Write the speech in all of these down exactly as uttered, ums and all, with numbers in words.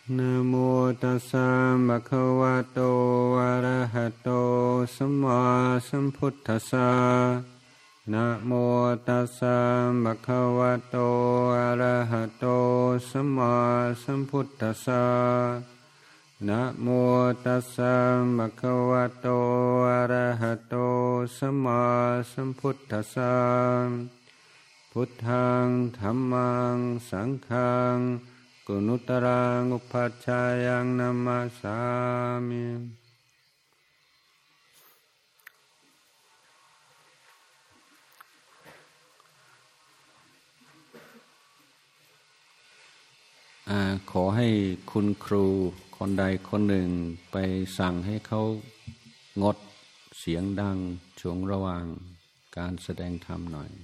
นะโมตัสสะภะคะวะโตอะระหะโตสัมมาสัมพุทธัสสะนะโมตัสสะภะคะวะโตอะระหะโตสัมมาสัมพุทธัสสะนะโมตัสสะภะคะวะโตอะระหะโตสัมมาสัมพุทธัสสะพุทธังธัมมังสังฆังกุณุตรังอุปัชฌายังนัมมาสามิขอให้คุณครูคนใดคนหนึ่งไปสั่งให้เขางดเสียงดังช่วงระหว่างการแสดงธรรมหน่อย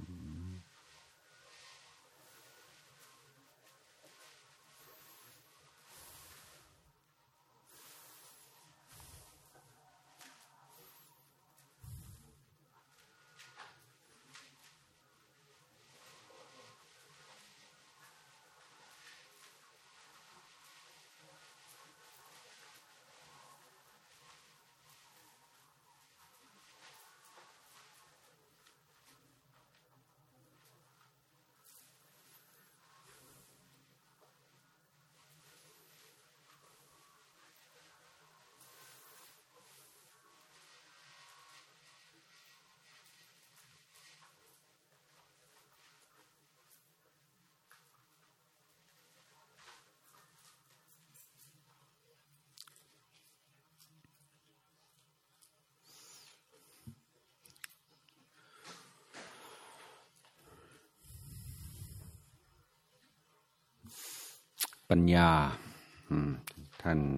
ปัญญาท่าน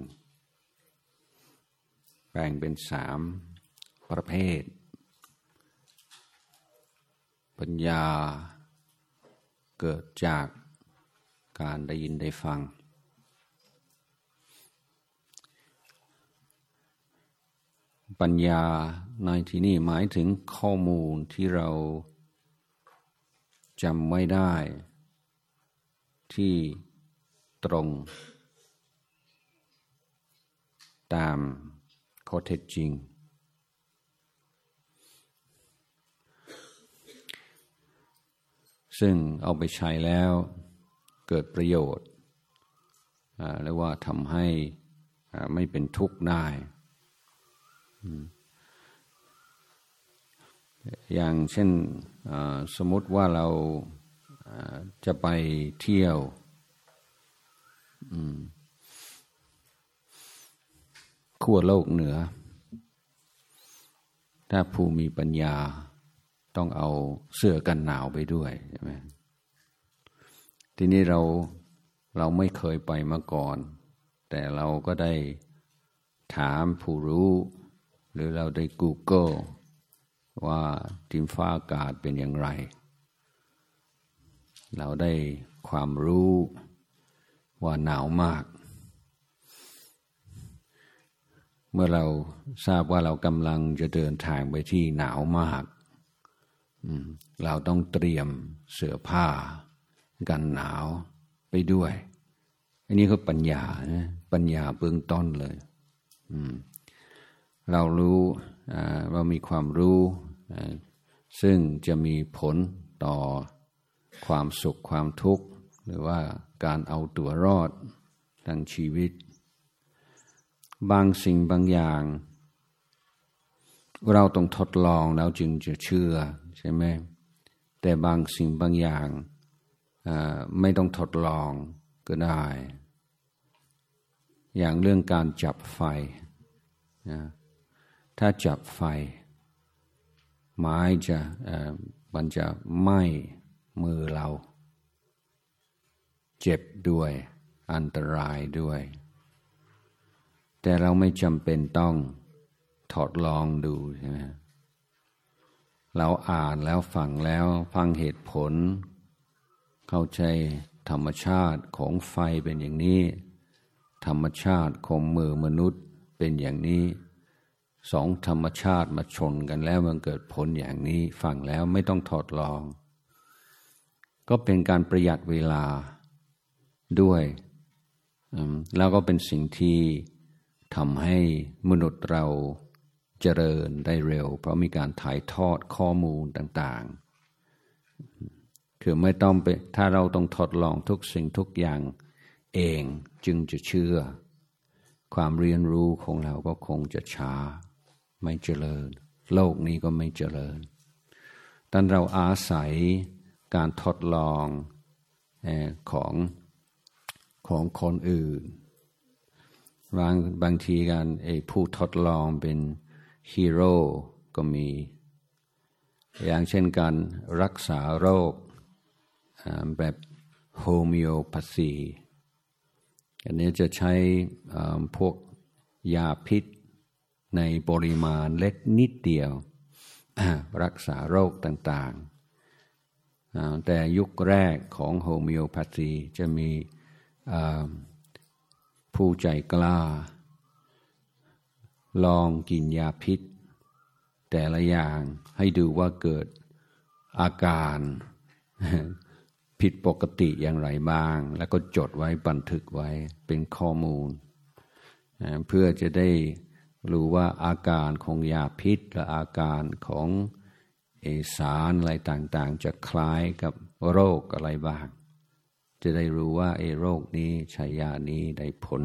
แบ่งเป็นสามประเภทปัญญาเกิดจากการได้ยินได้ฟังปัญญาในที่นี้หมายถึงข้อมูลที่เราจำไว้ได้ที่ตรงตามข้อเท็จจริงซึ่งเอาไปใช้แล้วเกิดประโยชน์หรือว่าทำให้ไม่เป็นทุกข์ได้อย่างเช่นสมมติว่าเราจะไปเที่ยวขั้วโลกเหนือถ้าผู้มีปัญญาต้องเอาเสื้อกันหนาวไปด้วยใช่ไหมทีนี้เราเราไม่เคยไปมาก่อนแต่เราก็ได้ถามผู้รู้หรือเราได้ Google ว่าดินฟ้าอากาศเป็นอย่างไรเราได้ความรู้ว่าหนาวมากเมื่อเราทราบว่าเรากำลังจะเดินทางไปที่หนาวมากเราต้องเตรียมเสื้อผ้ากันหนาวไปด้วยอันนี้ก็ปัญญานะปัญญาเบื้องต้นเลยเรารู้เรามีความรู้ซึ่งจะมีผลต่อความสุขความทุกข์หรือว่าการเอาตัวรอดทางชีวิตบางสิ่งบางอย่างเราต้องทดลองแล้วจึงจะเชื่อใช่ไหมแต่บางสิ่งบางอย่างไม่ต้องทดลองก็ได้อย่างเรื่องการจับไฟนะถ้าจับไฟไม้จะมันจะไหม้มือเราเจ็บด้วยอันตรายด้วยแต่เราไม่จำเป็นต้องทดลองดูใช่ไหมเราอ่านแล้วฟังแล้วฟังเหตุผลเข้าใจธรรมชาติของไฟเป็นอย่างนี้ธรรมชาติของมือมนุษย์เป็นอย่างนี้สองธรรมชาติมาชนกันแล้วมันเกิดผลอย่างนี้ฟังแล้วไม่ต้องทดลองก็เป็นการประหยัดเวลาด้วยแล้วก็เป็นสิ่งที่ทำให้มนุษย์เราเจริญได้เร็วเพราะมีการถ่ายทอดข้อมูลต่างๆคือไม่ต้องไปถ้าเราต้องทดลองทุกสิ่งทุกอย่างเองจึงจะเชื่อความเรียนรู้ของเราก็คงจะช้าไม่เจริญโลกนี้ก็ไม่เจริญแต่เราอาศัยการทดลองของของคนอื่นบางบางทีการไอ้ผู้ทดลองเป็นฮีโร่ก็มีอย่างเช่นการรักษาโรคแบบโฮมิโอพาธีอันนี้จะใช้พวกยาพิษในปริมาณเล็กนิดเดียวรักษาโรคต่างๆแต่ยุคแรกของโฮมิโอพาธีจะมีผู้ใจกล้าลองกินยาพิษแต่ละอย่างให้ดูว่าเกิดอาการผิดปกติอย่างไรบ้างแล้วก็จดไว้บันทึกไว้เป็นข้อมูลเพื่อจะได้รู้ว่าอาการของยาพิษและอาการของเอสารอะไรต่างๆจะคล้ายกับโรคอะไรบ้างจะได้รู้ว่าไอ้โรคนี้ใช้ยานี้ได้ผล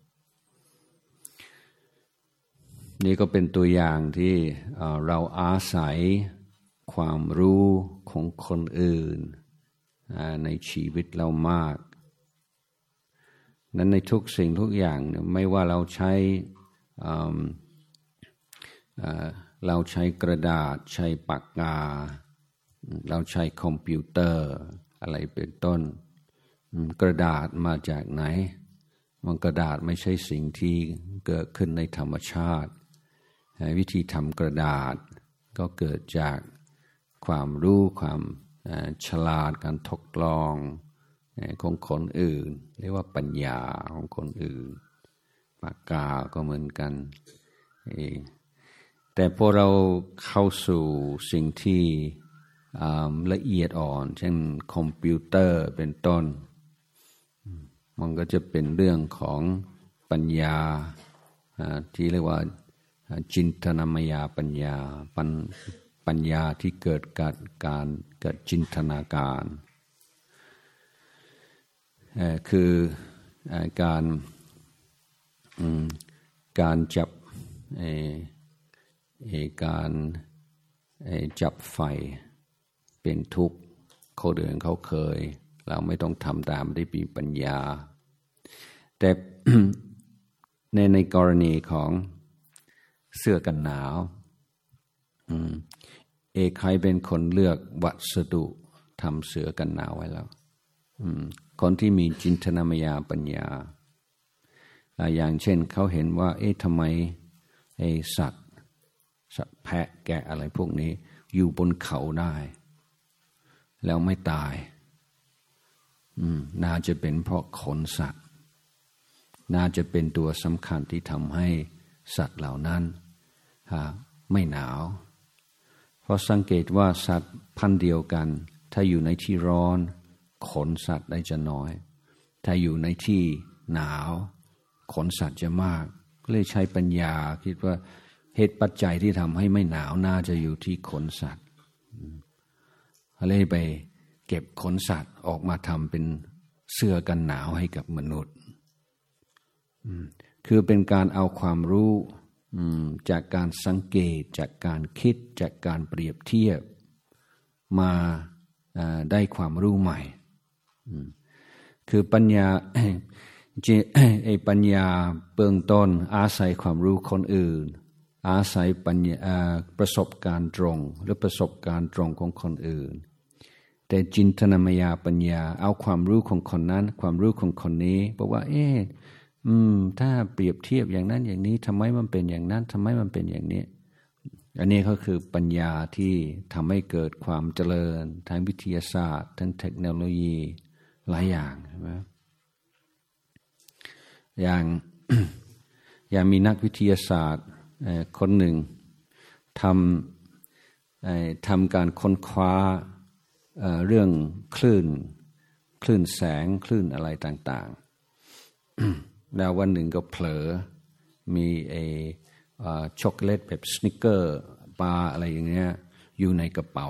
นี่ก็เป็นตัวอย่างที่เราอาศัยความรู้ของคนอื่นในชีวิตเรามากนั้นในทุกสิ่งทุกอย่างไม่ว่าเราใช้เราใช้กระดาษใช้ปากกาเราใช้คอมพิวเตอร์อะไรเป็นต้นกระดาษมาจากไหนมันกระดาษไม่ใช่สิ่งที่เกิดขึ้นในธรรมชาติวิธีทำกระดาษก็เกิดจากความรู้ความฉลาดการทดลองของคนอื่นเรียกว่าปัญญาของคนอื่นปากกาก็เหมือนกันแต่พอเราเข้าสู่สิ่งที่ละเอียดอ่อนเช่นคอมพิวเตอร์เป็นต้นมันก็จะเป็นเรื่องของปัญญาที่เรียกว่าจินตนามยปัญญาปัญญาที่เกิดจากการเกิดจินตนาการคือการการจับการจับไฟเป็นทุกข์เขาเดินเขาเคยเราไม่ต้องทำตามได้มีปัญญาแต่ ในในกรณีของเสื้อกันหนาวเอกใครเป็นคนเลือกวัสดุทำเสื้อกันหนาวไว้แล้วคนที่มีจินตนามยปัญญาอย่างเช่นเขาเห็นว่าเอ๊ะทำไมไอ้สัตว์สัตว์แพะแกะอะไรพวกนี้อยู่บนเขาได้แล้วไม่ตายน่าจะเป็นเพราะขนสัตว์น่าจะเป็นตัวสำคัญที่ทำให้สัตว์เหล่านั้นไม่หนาวเพราะสังเกตว่าสัตว์พันธุ์เดียวกันถ้าอยู่ในที่ร้อนขนสัตว์ได้จะน้อยถ้าอยู่ในที่หนาวขนสัตว์จะมากก็เลยใช้ปัญญาคิดว่าเหตุปัจจัยที่ทำให้ไม่หนาวน่าจะอยู่ที่ขนสัตว์เลยไปเก็บขนสัตว์ออกมาทำเป็นเสื้อกันหนาวให้กับมนุษย์คือเป็นการเอาความรู้จากการสังเกตจากการคิดจากการเปรียบเทียบมาได้ความรู้ใหม่คือปัญญาไอ้ปัญญาเบื้องต้นอาศัยความรู้คนอื่นอาศัยปัญญาประสบการณ์ตรงหรือประสบการณ์ตรงของคนอื่นแต่จินตนามยปัญญาเอาความรู้ของคนนั้นความรู้ของคนนี้บอกว่าเอ๊ะอืมถ้าเปรียบเทียบอย่างนั้นอย่างนี้ทำไมมันเป็นอย่างนั้นทำไมมันเป็นอย่างนี้อันนี้ก็คือปัญญาที่ทำให้เกิดความเจริญทางวิทยาศาสตร์ทางเทคโนโลยีหลายอย่างใช่ไหมอย่าง อย่างมีนักวิทยาศาสตร์คนหนึ่งทำทำการค้นคว้าเรื่องคลื่นคลื่นแสงคลื่นอะไรต่างแล้ววันหนึ่งก็เผลอมีไอ้ช็อกโกแลตแบบสนิกเกอร์ปลาอะไรอย่างเงี้ยอยู่ในกระเป๋า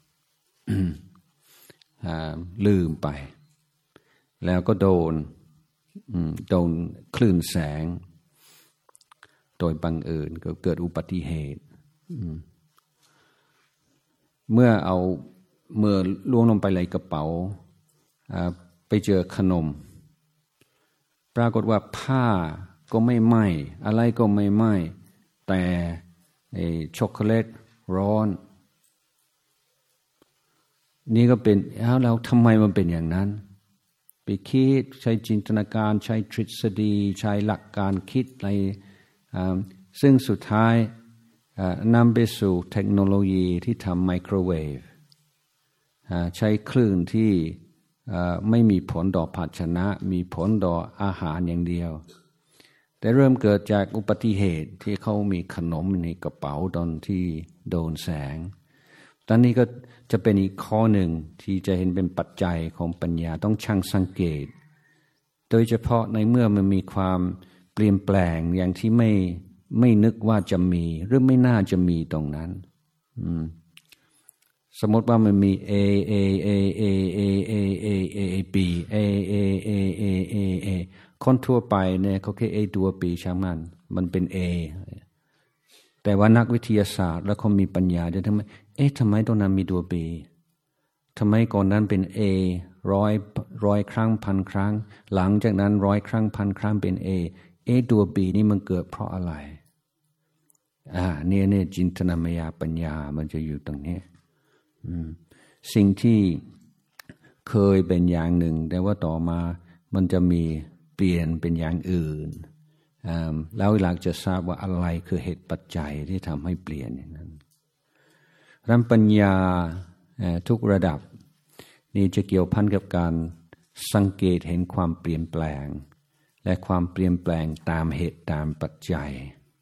ลืมไปแล้วก็โดนโดนคลื่นแสงโดยบังเอิญก็เกิดอุบัติเหตุเมื่อเอาเมื่อล่วงลงไปในกระเป๋าไปเจอขนมปรากฏว่าผ้าก็ไม่ไหม้อะไรก็ไม่ไหม้แต่ไอ้ช็อกโกแลตร้อนนี่ก็เป็นแล้วแล้วทำไมมันเป็นอย่างนั้นไปคิดใช้จินตนาการใช้ทฤษฎีใช้หลักการคิดอะไรซึ่งสุดท้ายนำไปสู่เทคโนโลยีที่ทำไมโครเวฟใช้คลื่นที่ไม่มีผลต่อภาชนะมีผลต่ออาหารอย่างเดียวแต่เริ่มเกิดจากอุบัติเหตุที่เขามีขนมในกระเป๋าตอนที่โดนแสงตอนนี้ก็จะเป็นอีกข้อหนึ่งที่จะเห็นเป็นปัจจัยของปัญญาต้องช่างสังเกตโดยเฉพาะในเมื่อมันมีความเปลี่ยนแปลงอย่างที่ไม่ไม่นึกว่าจะมีหรือไม่น่าจะมีตรงนั้นสมมติว่ามันมี A A A A A A A A A B A A A A A A คนทั่วไปเนี่ยเขาแค่ A ตัว B ช่างมันมันเป็น A แต่ว่านักวิทยาศาสตร์แล้วเขามีปัญญาจะทำไมเอ๊ะทำไมตรงนั้นมีตัว B ทำไมก่อนนั้นเป็น A ร้อยร้อยครั้งพันครั้งหลังจากนั้นร้อยครั้งพันครั้งเป็น A เอ๊ะตัว B นี่มันเกิดเพราะอะไรอ่าเนี่ยเนี่ยจินตนามายาปัญญามันจะอยู่ตรงนี้สิ่งที่เคยเป็นอย่างหนึ่งแต่ว่าต่อมามันจะมีเปลี่ยนเป็นอย่างอื่นแล้วหลักจะทราบว่าอะไรคือเหตุปัจจัยที่ทำให้เปลี่ยนอย่างนั้นรัมปัญญาทุกระดับนี่จะเกี่ยวพันกับการสังเกตเห็นความเปลี่ยนแปลงและความเปลี่ยนแปลงตามเหตุตามปัจจัย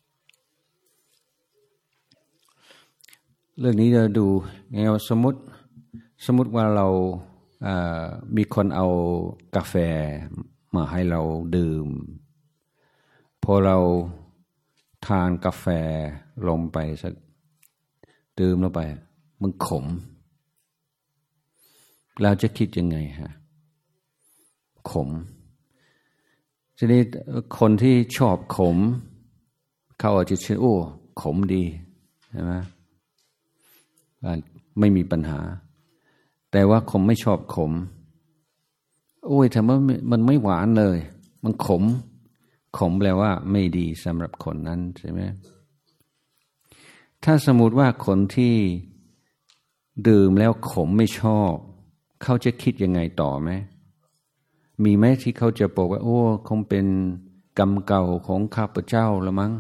เรื่องนี้เราดูไงว่าสมมติสมมติว่าเรามีคนเอากาแฟมาให้เราดื่มพอเราทานกาแฟลงไปสักดื่มลงไปมันขมเราจะคิดยังไงฮะขมทีนี้คนที่ชอบขมเขาอาจจะเชื่อโอ้ขมดีใช่ไหมไม่มีปัญหาแต่ว่าผมไม่ชอบขมโอ้ยทำไมมันไม่หวานเลยมันขมขมแปลว่าไม่ดีสำหรับคนนั้นใช่ไหมถ้าสมมติว่าคนที่ดื่มแล้วขมไม่ชอบเขาจะคิดยังไงต่อไหมมีไหมที่เขาจะบอกว่าโอ้คงเป็นกรรมเก่าของข้าพเจ้าละมั้ง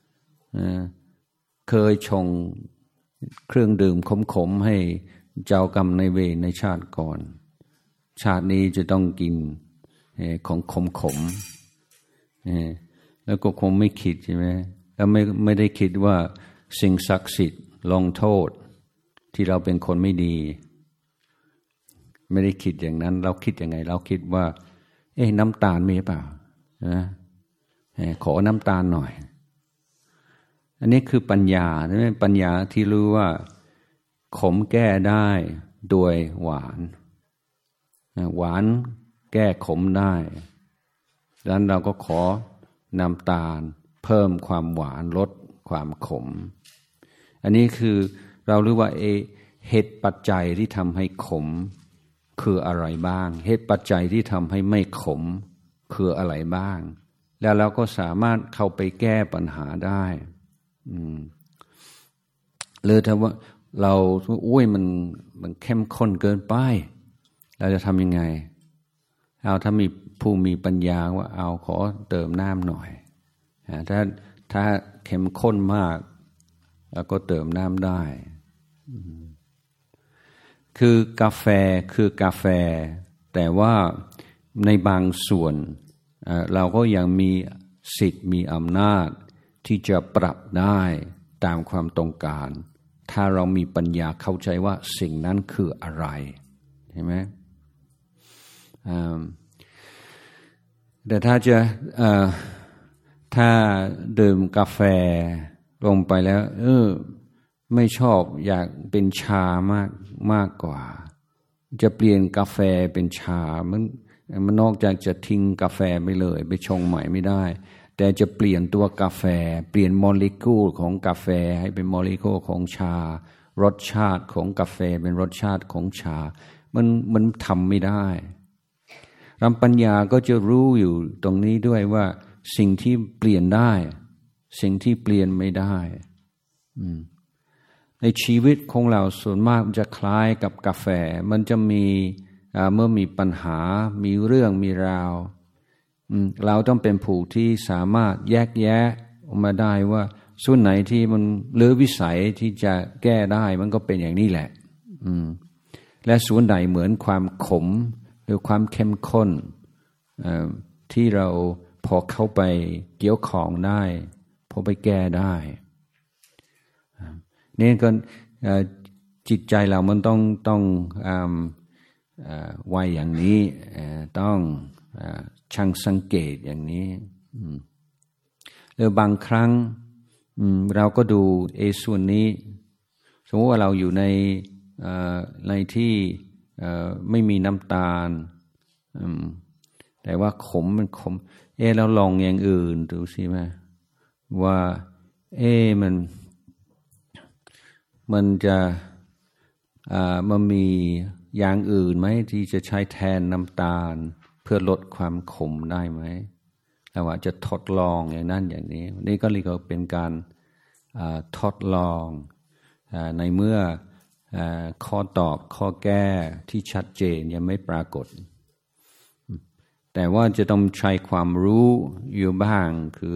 เคยชงเครื่องดื่มขมๆให้เจ้ากรรมในเวรในชาติก่อนชาตินี้จะต้องกินของขมๆแล้วก็คงไม่คิดใช่ไหมแล้วไม่ไม่ได้คิดว่าสิ่งศักดิ์สิทธิ์ลงโทษที่เราเป็นคนไม่ดีไม่ได้คิดอย่างนั้นเราคิดยังไงเราคิดว่าเอ๊ะน้ำตาลมีเปล่านะขอน้ำตาลหน่อยอันนี้คือปัญญาใช่ไหมปัญญาที่รู้ว่าขมแก้ได้โดยหวานหวานแก้ขมได้ดังนั้นเราก็ขอน้ำตาลเพิ่มความหวานลดความขมอันนี้คือเรารู้ว่าเอเหตุปัจจัยที่ทำให้ขมคืออะไรบ้างเหตุปัจจัยที่ทำให้ไม่ขมคืออะไรบ้างแล้วเราก็สามารถเข้าไปแก้ปัญหาได้เลยถ้าว่าเราอุ้ยมันมันเข้มข้นเกินไปเราจะทำยังไงเอาถ้ามีผู้มีปัญญาว่าเอาขอเติมน้ำหน่อยถ้าถ้าเข้มข้นมากแล้วก็เติมน้ำได้คือกาแฟคือกาแฟแต่ว่าในบางส่วนเราก็ยังมีสิทธิ์มีอำนาจที่จะปรับได้ตามความต้องการถ้าเรามีปัญญาเข้าใจว่าสิ่งนั้นคืออะไรเห็นไหมแต่ถ้าจะถ้าดื่มกาแฟลงไปแล้วเออไม่ชอบอยากเป็นชามากมากกว่าจะเปลี่ยนกาแฟเป็นชามันมันนอกจากจะทิ้งกาแฟไปเลยไปชงใหม่ไม่ได้แต่จะเปลี่ยนตัวกาแฟเปลี่ยนโมเลกุลของกาแฟให้เป็นโมเลกุลของชารสชาติของกาแฟเป็นรสชาติของชามันมันทำไม่ได้รำปัญญาก็จะรู้อยู่ตรงนี้ด้วยว่าสิ่งที่เปลี่ยนได้สิ่งที่เปลี่ยนไม่ได้ในชีวิตของเราส่วนมากจะคล้ายกับกาแฟมันจะมีเมื่อมีปัญหามีเรื่องมีราวเราต้องเป็นผู้ที่สามารถแยกแยะออกมาได้ว่าส่วนไหนที่มันเหลือวิสัยที่จะแก้ได้มันก็เป็นอย่างนี้แหละและส่วนใดเหมือนความขมหรือความเข้มข้นที่เราพอเข้าไปเกี่ยวข้องได้พอไปแก้ได้นี่ก็จิตใจเรามันต้องต้องไวอย่างนี้ต้องช่างสังเกตอย่างนี้หรือบางครั้งเราก็ดูเอส่วนนี้สมมติว่าเราอยู่ในในที่ไม่มีน้ำตาลแต่ว่าขมมันขมเอเราลองอย่างอื่นดูสิไหมว่าเอมันมันจะมันมีอย่างอื่นไหมที่จะใช้แทนน้ำตาลเพื่อลดความขมได้ไหมเราอาจจะทดลองอย่างนั้นอย่างนี้นี่ก็เรียกว่าเป็นการทดลองในเมื่อข้อตอบข้อแก้ที่ชัดเจนยังไม่ปรากฏแต่ว่าจะต้องใช้ความรู้อยู่บ้างคื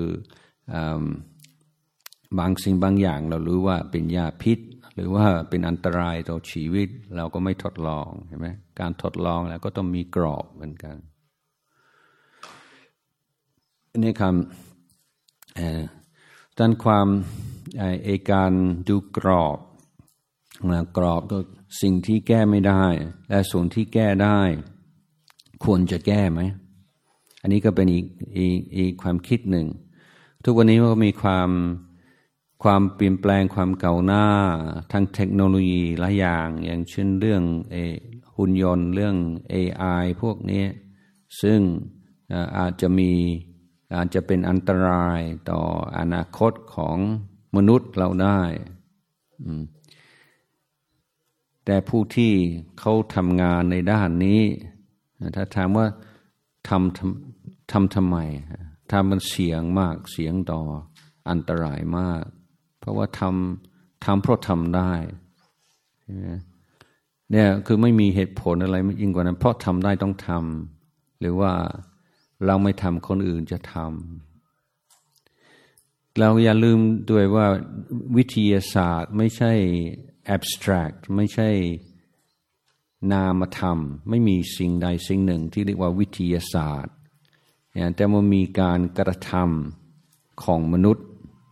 อบางสิ่งบางอย่างเรารู้ว่าเป็นยาพิษหรือว่าเป็นอันตรายต่อชีวิตเราก็ไม่ทดลองเห็นไหมการทดลองแล้วก็ต้องมีกรอบเหมือนกันนี่คำด้านความเอการดูกรอบกรอบก็สิ่งที่แก้ไม่ได้และส่วนที่แก้ได้ควรจะแก้ไหมอันนี้ก็เป็นอีกอีกอีกความคิดหนึ่งทุกวันนี้มันก็มีความความเปลี่ยนแปลงความก้าวหน้าทางเทคโนโลยีหลายอย่างอย่างเช่นเรื่องหุ่นยนต์เรื่อง เอ ไอ พวกนี้ซึ่งอาจจะมีอาจจะเป็นอันตรายต่ออนาคตของมนุษย์เราได้แต่ผู้ที่เขาทำงานในด้านนี้ถ้าถามว่าทำทำทำทำไมทำมันเสี่ยงมากเสี่ยงต่ออันตรายมากเพราะว่าทำทำเพราะทำได้เนี่ยคือไม่มีเหตุผลอะไรยิ่งกว่านั้นเพราะทำได้ต้องทำหรือว่าเราไม่ทำคนอื่นจะทำเราอย่าลืมด้วยว่าวิทยาศาสตร์ไม่ใช่ abstract ไม่ใช่นามธรรมไม่มีสิ่งใดสิ่งหนึ่งที่เรียกว่าวิทยาศาสตร์แต่มันมีการกระทำของมนุษย์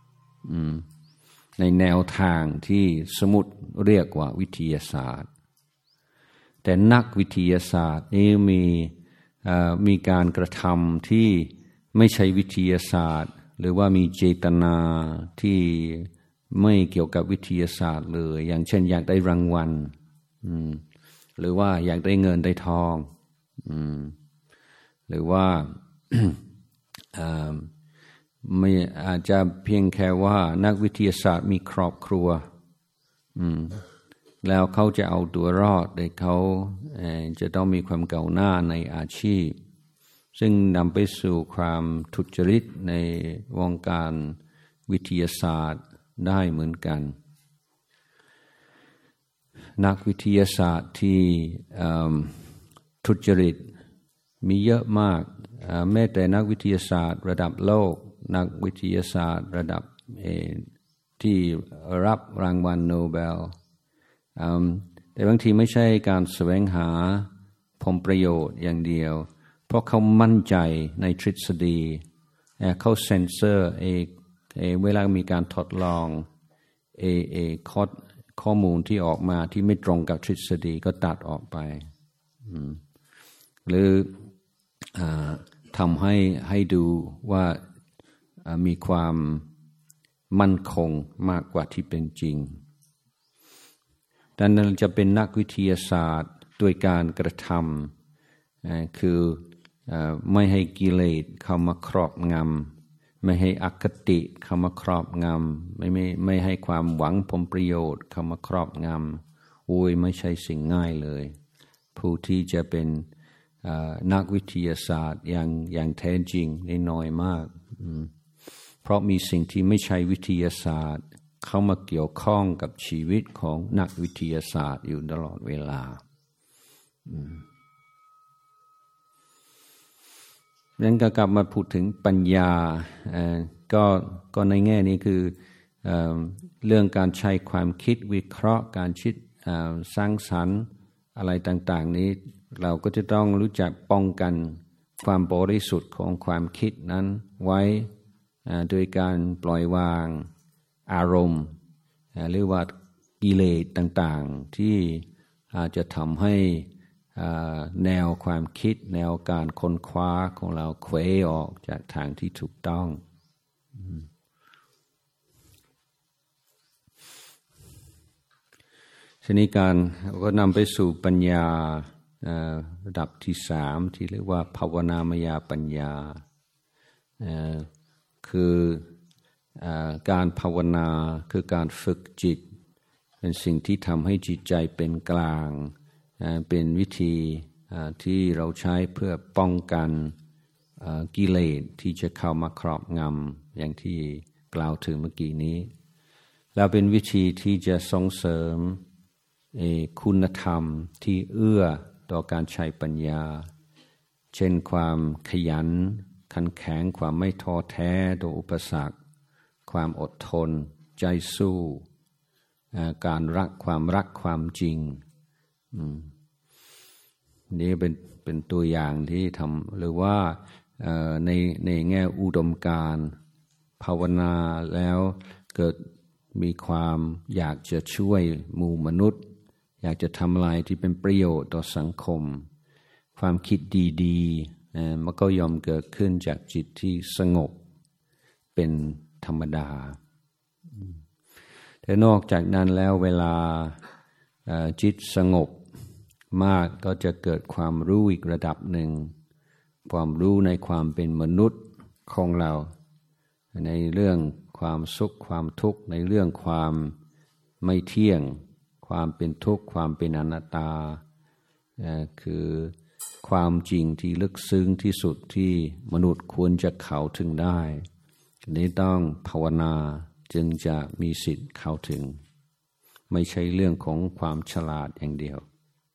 ในแนวทางที่สมมุติเรียกว่าวิทยาศาสตร์แต่นักวิทยาศาสตร์นี่มีมีการกระทำที่ไม่ใช่วิทยาศาสตร์หรือว่ามีเจตนาที่ไม่เกี่ยวกับวิทยาศาสตร์เลยอย่างเช่นอยากได้รางวัลหรือว่าอยากได้เงินได้ทองหรือว่า ไม่อาจจะเพียงแค่ว่านักวิทยาศาสตร์มีครอบครัวแล้วเขาจะเอาตัวรอดโดยเขาจะต้องมีความก้าวหน้าในอาชีพซึ่งนำไปสู่ความทุจริตในวงการวิทยาศาสตร์ได้เหมือนกันนักวิทยาศาสตร์ที่ทุจริตมีเยอะมากแม้แต่นักวิทยาศาสตร์ระดับโลกนักวิทยาศาสตร์ระดับที่รับรางวัลโนเบลแต่บางทีไม่ใช่การแสวงหาผลประโยชน์อย่างเดียวเพราะเขามั่นใจในทฤษฎีเขาเซ็นเซอร์เอเวลามีการทดลองเอเอข้อข้อมูลที่ออกมาที่ไม่ตรงกับทฤษฎีก็ตัดออกไปหรือททำให้ให้ดูว่ามีความมั่นคงมากกว่าที่เป็นจริงดังนั้นจะเป็นนักวิทยาศาสตร์ด้วยการกระทำคือไม่ให้กิเลสเข้ามาครอบงำไม่ให้อคติเข้ามาครอบงำไม่ไม่ไม่ให้ความหวังผลประโยชน์เข้ามาครอบงำโอ้ยไม่ใช่สิ่งง่ายเลยผู้ที่จะเป็นนักวิทยาศาสตร์อย่างอย่างแท้จริงได้น้อยมากเพราะมีสิ่งที่ไม่ใช่วิทยาศาสตร์เข้ามาเกี่ยวข้องกับชีวิตของนักวิทยาศาสตร์อยู่ตลอดเวลานั้นก็กลับมาพูดถึงปัญญาก็ก็ในแง่นี้คือเรื่องการใช้ความคิดวิเคราะห์การคิดสร้างสรรค์อะไรต่างๆนี้เราก็จะต้องรู้จักป้องกันความบริสุทธิ์ของความคิดนั้นไว้โดยการปล่อยวางอารมณ์หรือว่ากิเลสต่างๆที่อาจจะทำให้แนวความคิดแนวการค้นคว้าของเราเขวออกจากทางที่ถูกต้องทีนี้การก็นำไปสู่ปัญญาระดับที่สามที่เรียกว่าภาวนามยปัญญาคือการภาวนาคือการฝึกจิตเป็นสิ่งที่ทำให้จิตใจเป็นกลางเป็นวิธีที่เราใช้เพื่อป้องกันกิเลสที่จะเข้ามาครอบงำอย่างที่กล่าวถึงเมื่อกี้นี้แล้วเป็นวิธีที่จะส่งเสริมคุณธรรมที่เอื้อต่อการใช้ปัญญาเช่นความขยันขันแข็งความไม่ท้อแท้ต่ออุปสรรคความอดทนใจสู้การรักความรักความจริงนี่เป็นเป็นตัวอย่างที่ทำหรือว่าในในแง่อุดมการณ์ภาวนาแล้วเกิดมีความอยากจะช่วยหมู่มนุษย์อยากจะทำอะไรที่เป็นประโยชน์ต่อสังคมความคิดดีๆมันก็ยอมเกิดขึ้นจากจิตที่สงบเป็นธรรมดาแต่นอกจากนั้นแล้วเวลาจิตสงบมากก็จะเกิดความรู้อีกระดับหนึ่งความรู้ในความเป็นมนุษย์ของเราในเรื่องความสุขความทุกข์ในเรื่องความไม่เที่ยงความเป็นทุกข์ความเป็นอนัตตาคือความจริงที่ลึกซึ้งที่สุดที่มนุษย์ควรจะเข้าถึงได้นี้ต้องภาวนาจึงจะมีสิทธิ์เข้าถึงไม่ใช่เรื่องของความฉลาดอย่างเดียว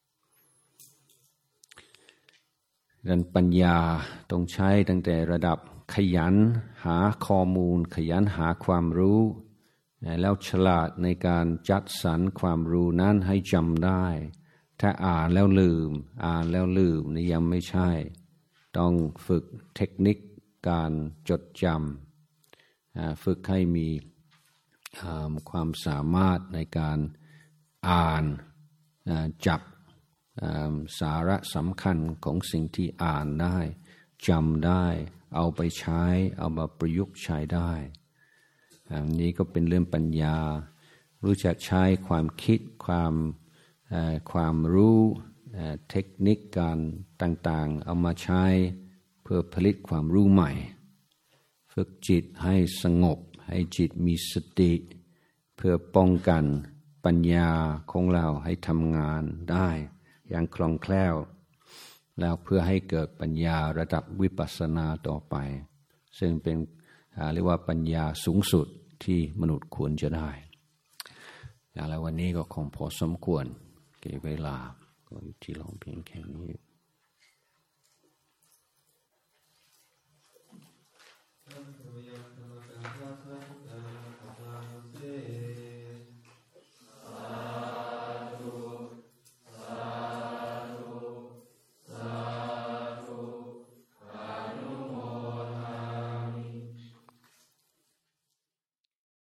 ดังปัญญาต้องใช้ตั้งแต่ระดับขยันหาข้อมูลขยันหาความรู้แล้วฉลาดในการจัดสรรความรู้นั้นให้จำได้ถ้าอ่านแล้วลืมอ่านแล้วลืมนี่ยังไม่ใช่ต้องฝึกเทคนิคการจดจำฝึกให้มีความสามารถในการอ่านจับสาระสำคัญของสิ่งที่อ่านได้จำได้เอาไปใช้เอามาประยุกต์ใช้ได้อันนี้ก็เป็นเรื่องปัญญารู้จักใช้ความคิดความความรู้เทคนิคการต่างๆเอามาใช้เพื่อผลิตความรู้ใหม่ฝึกจิตให้สงบให้จิตมีสติเพื่อป้องกันปัญญาของเราให้ทำงานได้อย่างคล่องแคล่วแล้วเพื่อให้เกิดปัญญาระดับวิปัสสนาต่อไปซึ่งเป็นเรียกว่าปัญญาสูงสุดที่มนุษย์ควรจะได้แล้ววันนี้ก็คงพอสมควรเก็บเวลาก็อยู่ที่ลองเพียงแค่นี้